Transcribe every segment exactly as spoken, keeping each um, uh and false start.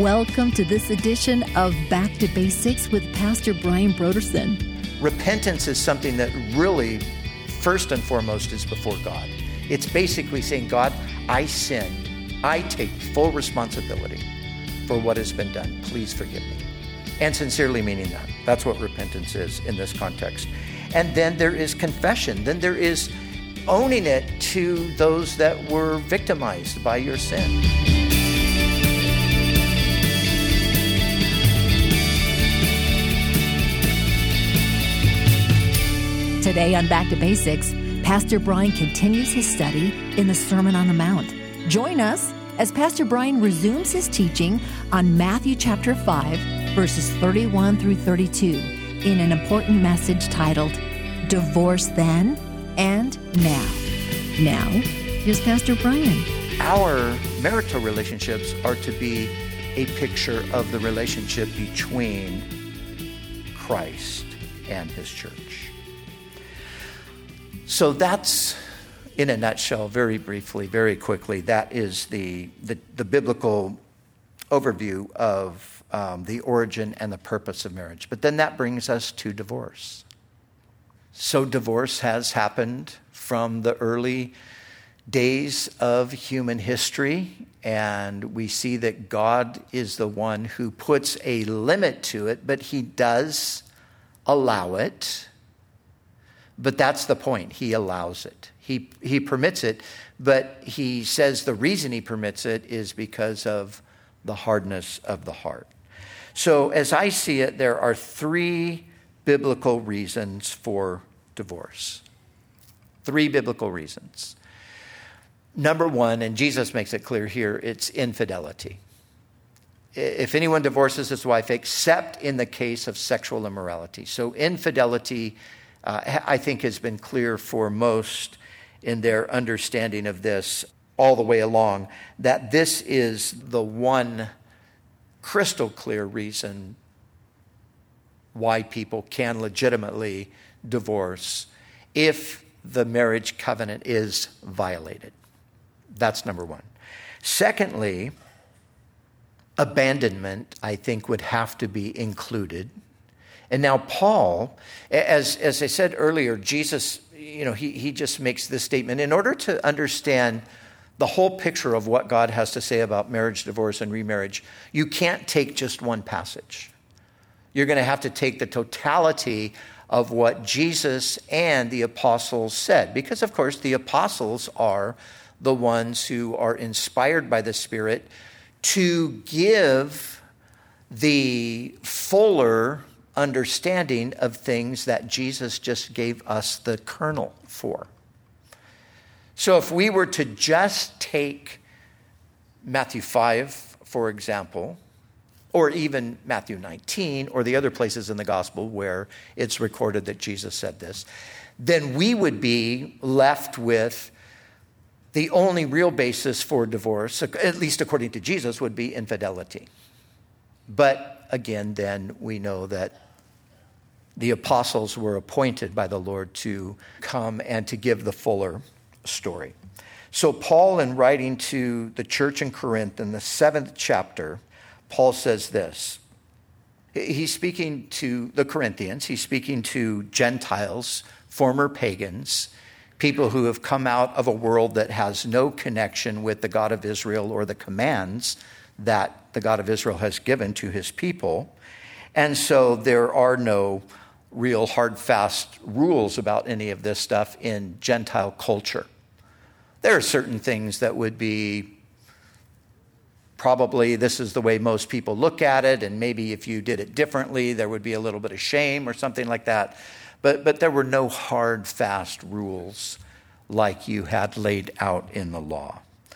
Welcome to this edition of Back to Basics with Pastor Brian Brodersen. Repentance is something that really, first and foremost, is before God. It's basically saying, God, I sinned. I take full responsibility for what has been done. Please forgive me. And sincerely meaning that. That's what repentance is in this context. And then there is confession. Then there is owning it to those that were victimized by your sin. Today on Back to Basics, Pastor Brian continues his study in the Sermon on the Mount. Join us as Pastor Brian resumes his teaching on Matthew chapter five, verses thirty-one through thirty-two, in an important message titled, Divorce Then and Now. Now, here's Pastor Brian. Our marital relationships are to be a picture of the relationship between Christ and his church. So that's, in a nutshell, very briefly, very quickly, that is the, the, the biblical overview of um, the origin and the purpose of marriage. But then that brings us to divorce. So divorce has happened from the early days of human history, and we see that God is the one who puts a limit to it, but he does allow it. But that's the point. He allows it. He he permits it, but he says the reason he permits it is because of the hardness of the heart. So as I see it, there are three biblical reasons for divorce. Three biblical reasons. Number one, and Jesus makes it clear here, it's infidelity. If anyone divorces his wife, except in the case of sexual immorality. So infidelity, Uh, I think has been clear for most in their understanding of this all the way along, that this is the one crystal clear reason why people can legitimately divorce if the marriage covenant is violated. That's number one. Secondly, abandonment, I think, would have to be included. And now Paul, as as I said earlier, Jesus, you know, he, he just makes this statement. In order to understand the whole picture of what God has to say about marriage, divorce, and remarriage, you can't take just one passage. You're going to have to take the totality of what Jesus and the apostles said. Because, of course, the apostles are the ones who are inspired by the Spirit to give the fuller understanding of things that Jesus just gave us the kernel for. So if we were to just take Matthew five, for example, or even Matthew nineteen, or the other places in the gospel where it's recorded that Jesus said this, then we would be left with the only real basis for divorce, at least according to Jesus, would be infidelity. But again, then we know that the apostles were appointed by the Lord to come and to give the fuller story. So Paul, in writing to the church in Corinth in the seventh chapter, Paul says this. He's speaking to the Corinthians. He's speaking to Gentiles, former pagans, people who have come out of a world that has no connection with the God of Israel or the commands that the God of Israel has given to his people. And so there are no real hard, fast rules about any of this stuff in Gentile culture. There are certain things that would be probably this is the way most people look at it, and maybe if you did it differently, there would be a little bit of shame or something like that. But, but there were no hard, fast rules like you had laid out in the law.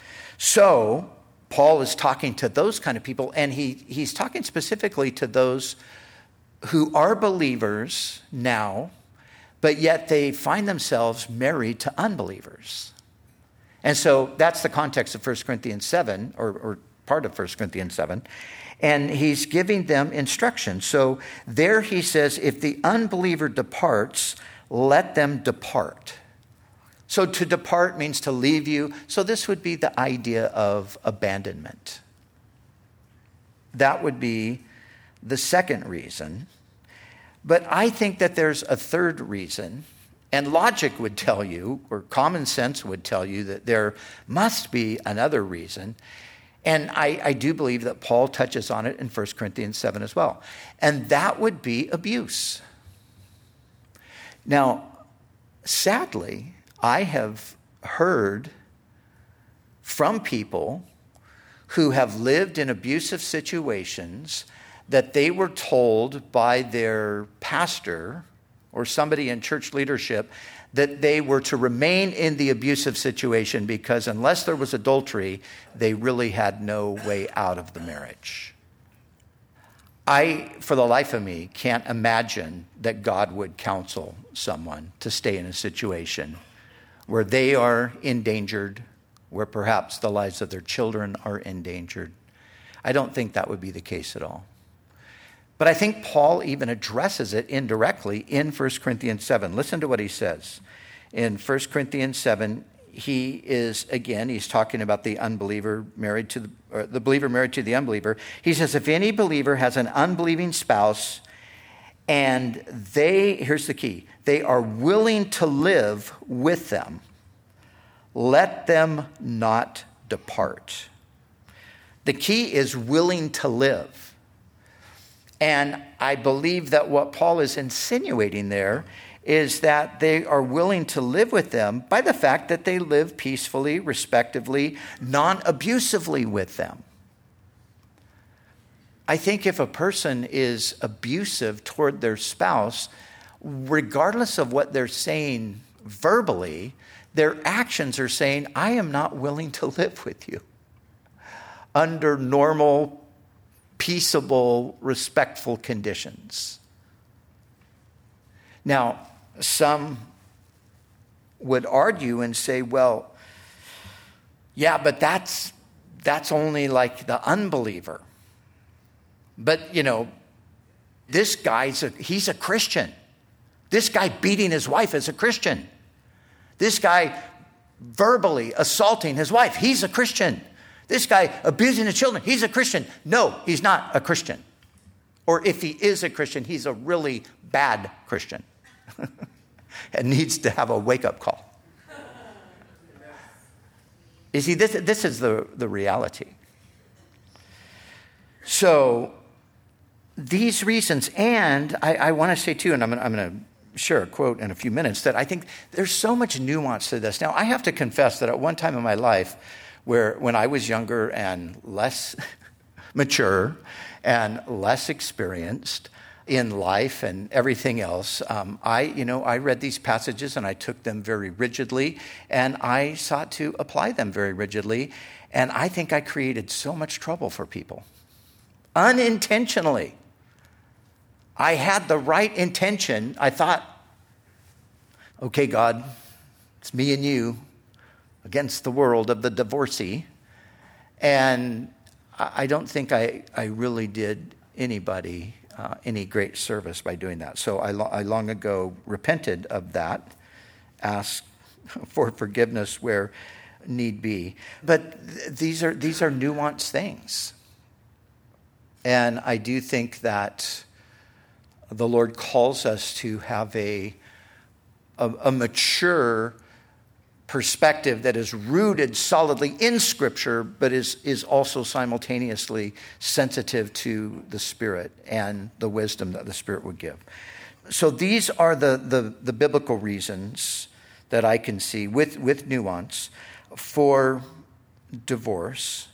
So Paul is talking to those kind of people, and he, he's talking specifically to those who are believers now, but yet they find themselves married to unbelievers. And so that's the context of First Corinthians seven, or, or part of First Corinthians seven. And he's giving them instruction. So there he says, if the unbeliever departs, let them depart. So to depart means to leave you. So this would be the idea of abandonment. that would be the second reason. But I think that there's a third reason, and logic would tell you, or common sense would tell you, that there must be another reason. And I, I do believe that Paul touches on it in First Corinthians seven as well. And that would be abuse. Now, sadly, I have heard from people who have lived in abusive situations that they were told by their pastor or somebody in church leadership that they were to remain in the abusive situation because unless there was adultery, they really had no way out of the marriage. I, for the life of me, can't imagine that God would counsel someone to stay in a situation where they are endangered, where perhaps the lives of their children are endangered. I don't think that would be the case at all. But I think Paul even addresses it indirectly in First Corinthians seven. Listen to what he says. In First Corinthians seven, he is, again, he's talking about the unbeliever married to the, or the believer married to the unbeliever. He says, if any believer has an unbelieving spouse and they, here's the key, they are willing to live with them, let them not depart. The key is willing to live. And I believe that what Paul is insinuating there is that they are willing to live with them by the fact that they live peacefully, respectively, non-abusively with them. I think if a person is abusive toward their spouse, regardless of what they're saying verbally, their actions are saying, I am not willing to live with you under normal, peaceable, respectful conditions. Now, some would argue and say, well, yeah, but that's that's only like the unbeliever. But, you know, this guy's a, he's a Christian. This guy beating his wife is a Christian. This guy verbally assaulting his wife, he's a Christian. This guy abusing the children, he's a Christian. No, he's not a Christian. Or if he is a Christian, he's a really bad Christian and needs to have a wake-up call. You see, this, this is the, the reality. So these reasons, and I, I want to say too, and I'm, I'm going to share a quote in a few minutes, that I think there's so much nuance to this. Now, I have to confess that at one time in my life, where when I was younger and less mature and less experienced in life and everything else, um, I, you know, I read these passages and I took them very rigidly and I sought to apply them very rigidly. And I think I created so much trouble for people. Unintentionally. I had the right intention. I thought, okay, God, it's me and you against the world of the divorcee. And I don't think I, I really did anybody uh, any great service by doing that. So I, lo- I long ago repented of that, asked for forgiveness where need be. But th- these are these are nuanced things. And I do think that the Lord calls us to have a, a, a mature perspective that is rooted solidly in Scripture, but is, is also simultaneously sensitive to the Spirit and the wisdom that the Spirit would give. So these are the, the, the biblical reasons that I can see with, with nuance for divorce.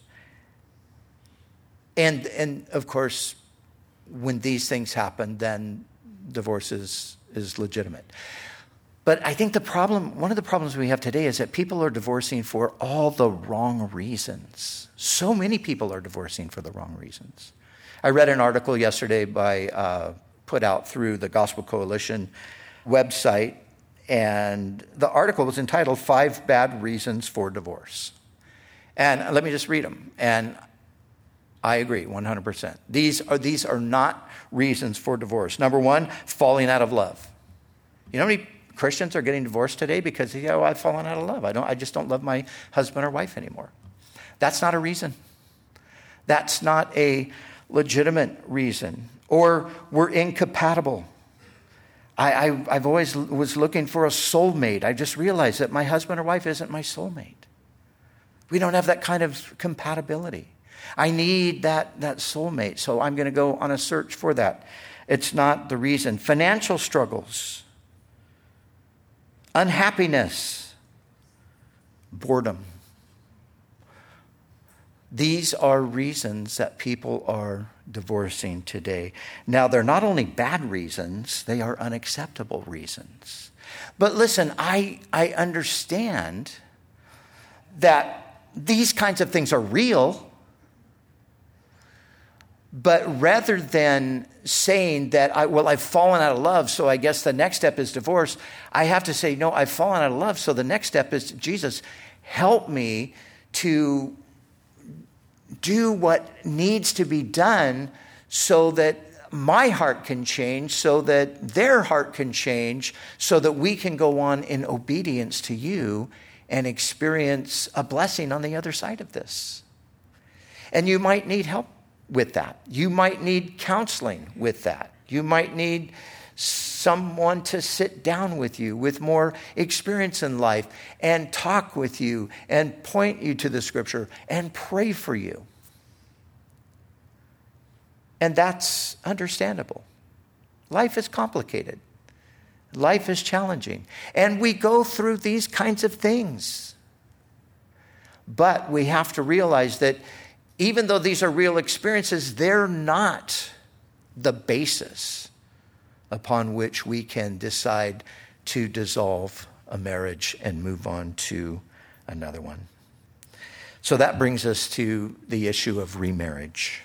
And, and of course, when these things happen, then divorce is, is legitimate. But I think the problem, one of the problems we have today is that people are divorcing for all the wrong reasons. So many people are divorcing for the wrong reasons. I read an article yesterday by, uh, put out through the Gospel Coalition website, and the article was entitled Five Bad Reasons for Divorce. And let me just read them. And I agree, one hundred percent. These are, these are not reasons for divorce. Number one, falling out of love. You know how many Christians are getting divorced today because, you know, I've fallen out of love. I don't. I just don't love my husband or wife anymore. That's not a reason. That's not a legitimate reason, or we're incompatible. I, I, I've always was looking for a soulmate. I just realized that my husband or wife isn't my soulmate. We don't have that kind of compatibility. I need that, that soulmate, so I'm going to go on a search for that. It's not the reason. Financial struggles, unhappiness, boredom. These are reasons that people are divorcing today. Now, they're not only bad reasons, they are unacceptable reasons. But listen, I, I understand that these kinds of things are real. But rather than saying that, I, well, I've fallen out of love, so I guess the next step is divorce, I have to say, no, I've fallen out of love, so the next step is, Jesus, help me to do what needs to be done so that my heart can change, so that their heart can change, so that we can go on in obedience to you and experience a blessing on the other side of this. And you might need help with that. You might need counseling with that. You might need someone to sit down with you with more experience in life and talk with you and point you to the scripture and pray for you. And that's understandable. Life is complicated. Life is challenging. And we go through these kinds of things. But we have to realize that even though these are real experiences, they're not the basis upon which we can decide to dissolve a marriage and move on to another one. So that brings us to the issue of remarriage.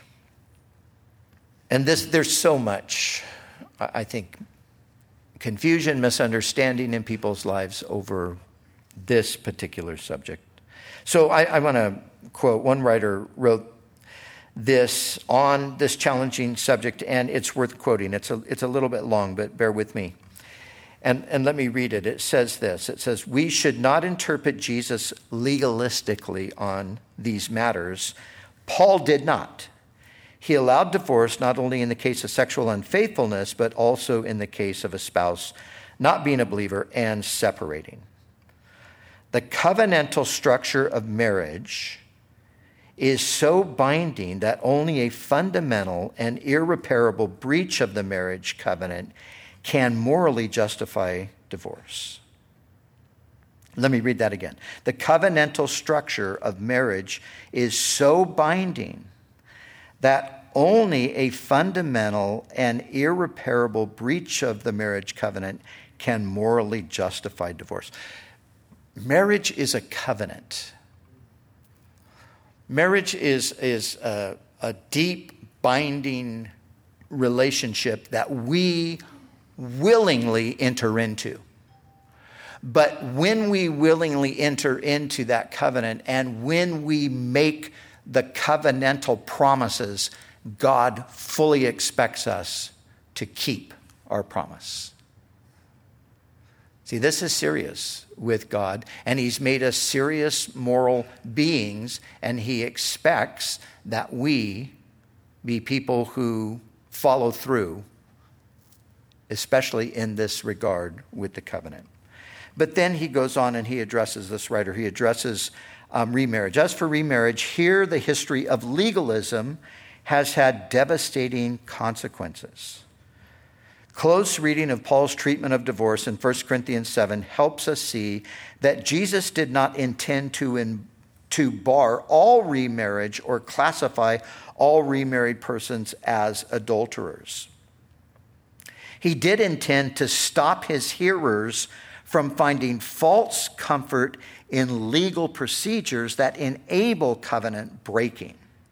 And this, there's so much, I think, confusion, misunderstanding in people's lives over this particular subject. So I, I want to quote, one writer wrote this on this challenging subject, and it's worth quoting. It's a, it's a little bit long, but bear with me. And, and let me read it. It says this. It says, we should not interpret Jesus legalistically on these matters. Paul did not. He allowed divorce not only in the case of sexual unfaithfulness, but also in the case of a spouse not being a believer and separating. The covenantal structure of marriage is so binding that only a fundamental and irreparable breach of the marriage covenant can morally justify divorce. Let me read that again. The covenantal structure of marriage is so binding that only a fundamental and irreparable breach of the marriage covenant can morally justify divorce. Marriage is a covenant. Marriage is, is a, a deep, binding relationship that we willingly enter into. But when we willingly enter into that covenant and when we make the covenantal promises, God fully expects us to keep our promise. See, this is serious with God, and he's made us serious moral beings, and he expects that we be people who follow through, especially in this regard with the covenant. But then he goes on and he addresses, this writer, he addresses um, remarriage. As for remarriage, here the history of legalism has had devastating consequences. Close reading of Paul's treatment of divorce in First Corinthians seven helps us see that Jesus did not intend to, in, to bar all remarriage or classify all remarried persons as adulterers. He did intend to stop his hearers from finding false comfort in legal procedures that enable covenant breaking.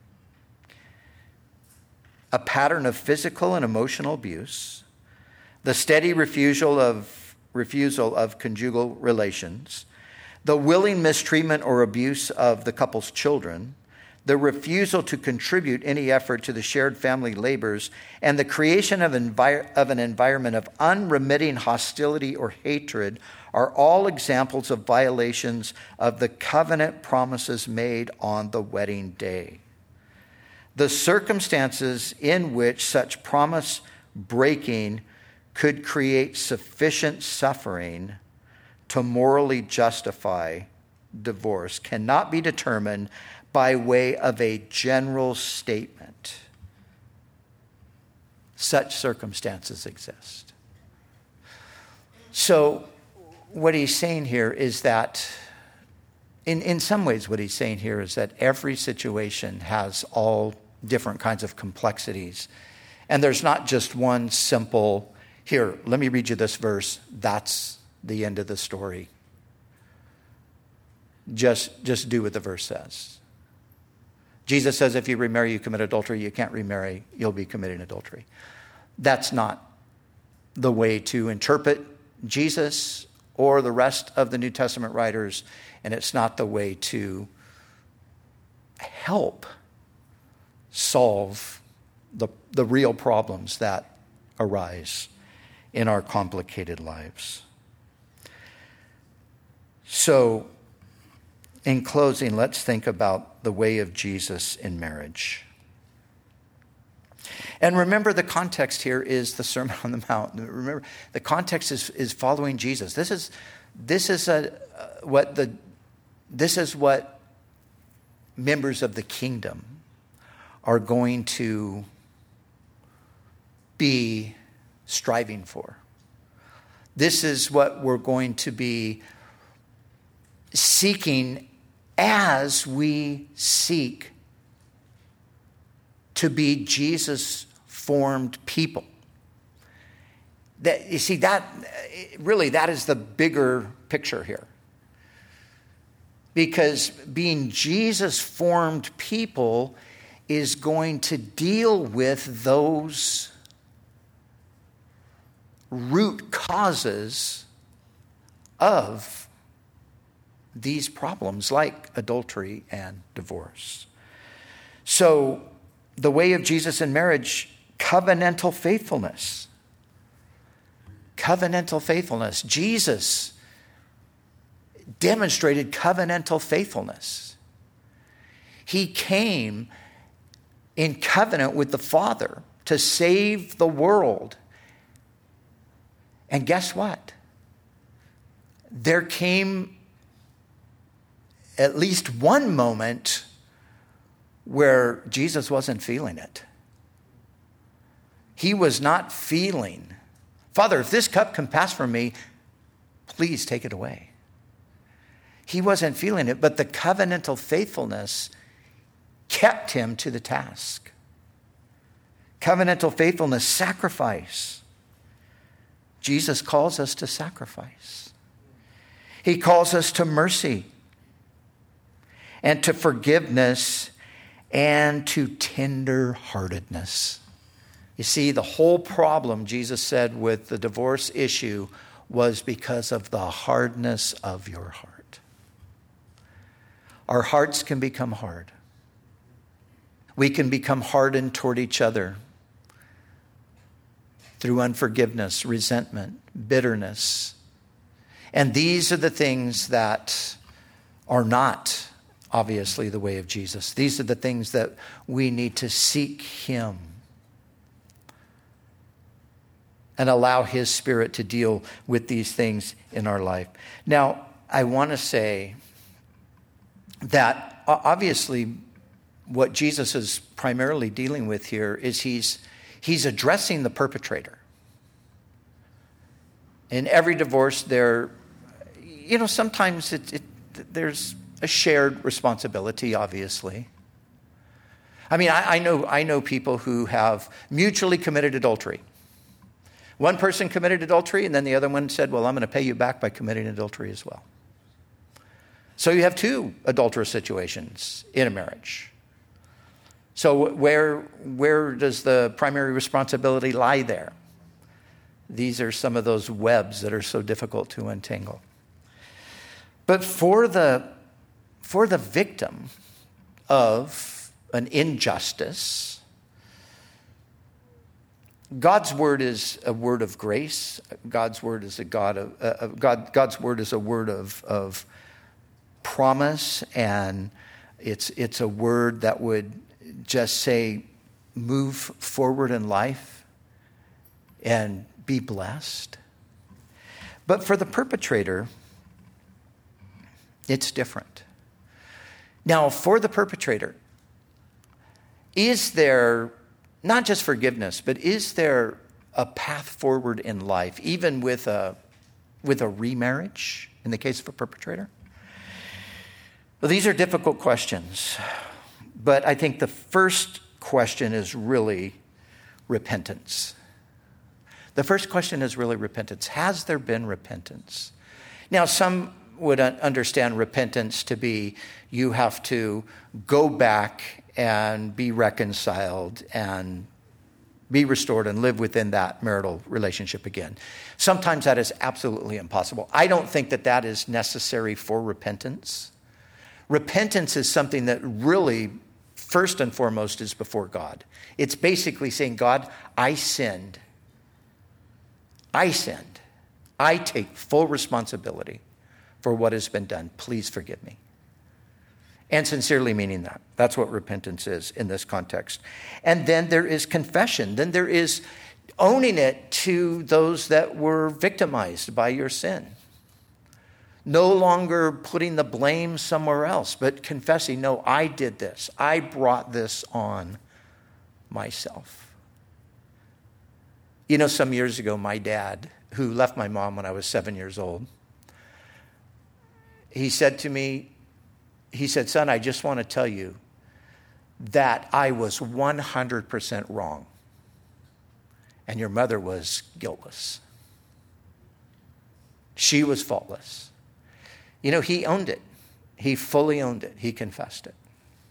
A pattern of physical and emotional abuse, the steady refusal of refusal of conjugal relations, the willing mistreatment or abuse of the couple's children, the refusal to contribute any effort to the shared family labors, and the creation of, envir- of an environment of unremitting hostility or hatred are all examples of violations of the covenant promises made on the wedding day. the circumstances in which such promise breaking could create sufficient suffering to morally justify divorce cannot be determined by way of a general statement. Such circumstances exist. So what he's saying here is that, in, in some ways what he's saying here is that every situation has all different kinds of complexities. And there's not just one simple, here, let me read you this verse, that's the end of the story. Just, just do what the verse says. Jesus says if you remarry, you commit adultery. You can't remarry, you'll be committing adultery. That's not the way to interpret Jesus or the rest of the New Testament writers, and it's not the way to help solve the, the real problems that arise in our complicated lives. So, in closing, let's think about the way of Jesus in marriage. And remember, the context here is the Sermon on the Mount. Remember, the context is, is following Jesus. This is this is a uh, what the this is what members of the kingdom are going to be striving for. This is what we're going to be seeking as we seek to be Jesus-formed people. That, you see, that really, that is the bigger picture here. Because being Jesus-formed people is going to deal with those root causes of these problems like adultery and divorce. So, the way of Jesus in marriage, covenantal faithfulness. Covenantal faithfulness. Jesus demonstrated covenantal faithfulness. He came in covenant with the Father to save the world. And guess what? There came at least one moment where Jesus wasn't feeling it. He was not feeling, Father, if this cup can pass from me, please take it away. He wasn't feeling it, but the covenantal faithfulness kept him to the task. Covenantal faithfulness, sacrifice. Jesus calls us to sacrifice. He calls us to mercy and to forgiveness and to tender-heartedness. You see, the whole problem, Jesus said, with the divorce issue was because of the hardness of your heart. Our hearts can become hard. We can become hardened toward each other through unforgiveness, resentment, bitterness. And these are the things that are not obviously the way of Jesus. These are the things that we need to seek him and allow his Spirit to deal with these things in our life. Now, I want to say that obviously what Jesus is primarily dealing with here is he's he's addressing the perpetrator. In every divorce, there, you know, sometimes it, it there's a shared responsibility, obviously. I mean, I, I know I know people who have mutually committed adultery. One person committed adultery, and then the other one said, well, I'm going to pay you back by committing adultery as well. So you have two adulterous situations in a marriage. So where, where does the primary responsibility lie there? These are some of those webs that are so difficult to untangle. But for the, for the victim of an injustice, God's word is a word of grace. God's word is a God of uh, God. God's word is a word of, of promise, and it's it's a word that would just say, move forward in life and be blessed. But for the perpetrator, it's different. Now, for the perpetrator, is there not just forgiveness, but is there a path forward in life, even with a with a remarriage in the case of a perpetrator? Well, these are difficult questions, but I think the first question is really repentance. The first question is really repentance. Has there been repentance? Now, some would understand repentance to be you have to go back and be reconciled and be restored and live within that marital relationship again. Sometimes that is absolutely impossible. I don't think that that is necessary for repentance. Repentance is something that really, first and foremost, is before God. It's basically saying, God, I sinned. I sinned. I take full responsibility for what has been done. Please forgive me. And sincerely meaning that. That's what repentance is in this context. And then there is confession. Then there is owning it to those that were victimized by your sin. No longer putting the blame somewhere else, but confessing, no, I did this. I brought this on myself. You know, some years ago, my dad, who left my mom when I was seven years old, he said to me, he said, son, I just want to tell you that I was one hundred percent wrong, and your mother was guiltless. She was faultless. You know, he owned it. He fully owned it. He confessed it.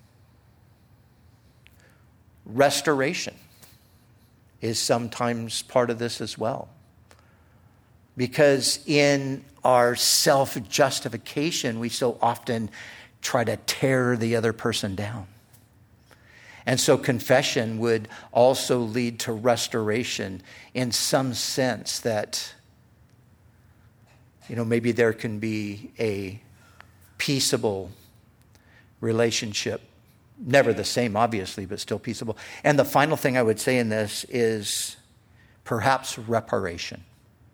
Restoration is sometimes part of this as well. Because in our self-justification, we so often try to tear the other person down. And so confession would also lead to restoration in some sense that, you know, maybe there can be a peaceable relationship. Never the same, obviously, but still peaceable. And the final thing I would say in this is perhaps reparation.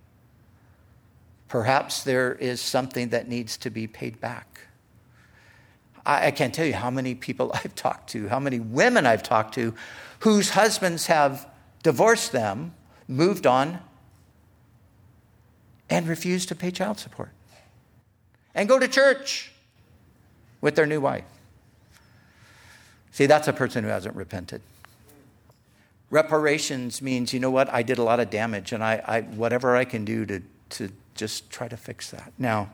Perhaps there is something that needs to be paid back. I, I can't tell you how many people I've talked to, how many women I've talked to, whose husbands have divorced them, moved on, and refused to pay child support. And go to church with their new wife. See, that's a person who hasn't repented. Reparations means, you know what, I did a lot of damage, and I, I whatever I can do to, to just try to fix that. Now,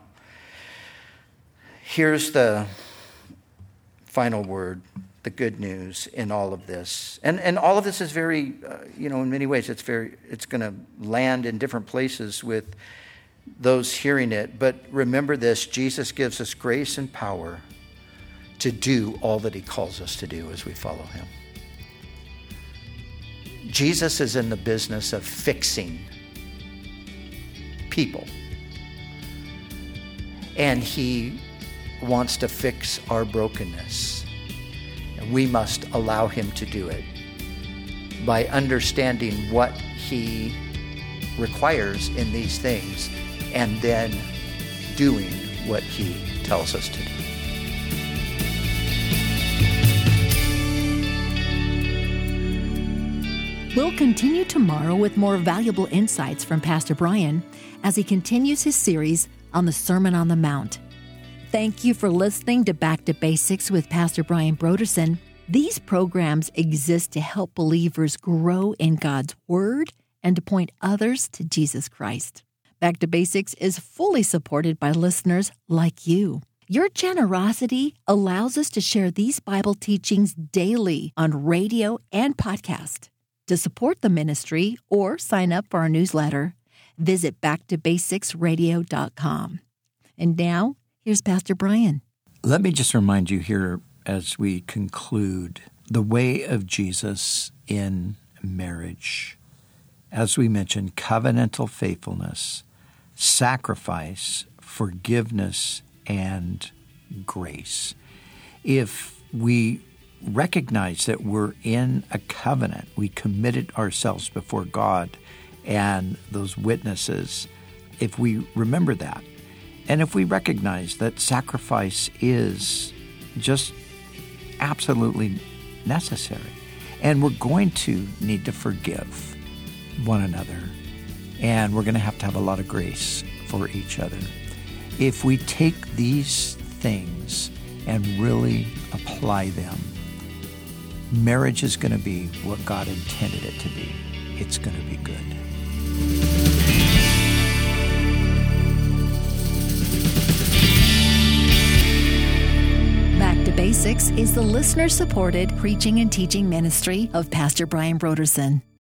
here's the final word, the good news in all of this. And and all of this is very, uh, you know, in many ways, it's very, it's going to land in different places with those hearing it. But remember this, Jesus gives us grace and power to do all that he calls us to do as we follow him. Jesus is in the business of fixing people. And he wants to fix our brokenness. And we must allow him to do it by understanding what he requires in these things and then doing what he tells us to do. We'll continue tomorrow with more valuable insights from Pastor Brian as he continues his series on the Sermon on the Mount. Thank you for listening to Back to Basics with Pastor Brian Brodersen. These programs exist to help believers grow in God's Word and to point others to Jesus Christ. Back to Basics is fully supported by listeners like you. Your generosity allows us to share these Bible teachings daily on radio and podcast. To support the ministry or sign up for our newsletter, visit back to basics radio dot com. And now, here's Pastor Brian. Let me just remind you here as we conclude the way of Jesus in marriage. As we mentioned, covenantal faithfulness, sacrifice, forgiveness, and grace. If we recognize that we're in a covenant. We committed ourselves before God and those witnesses. If we remember that, and if we recognize that sacrifice is just absolutely necessary, and we're going to need to forgive one another, and we're going to have to have a lot of grace for each other. If we take these things and really apply them, marriage is going to be what God intended it to be. It's going to be good. Back to Basics is the listener-supported preaching and teaching ministry of Pastor Brian Brodersen.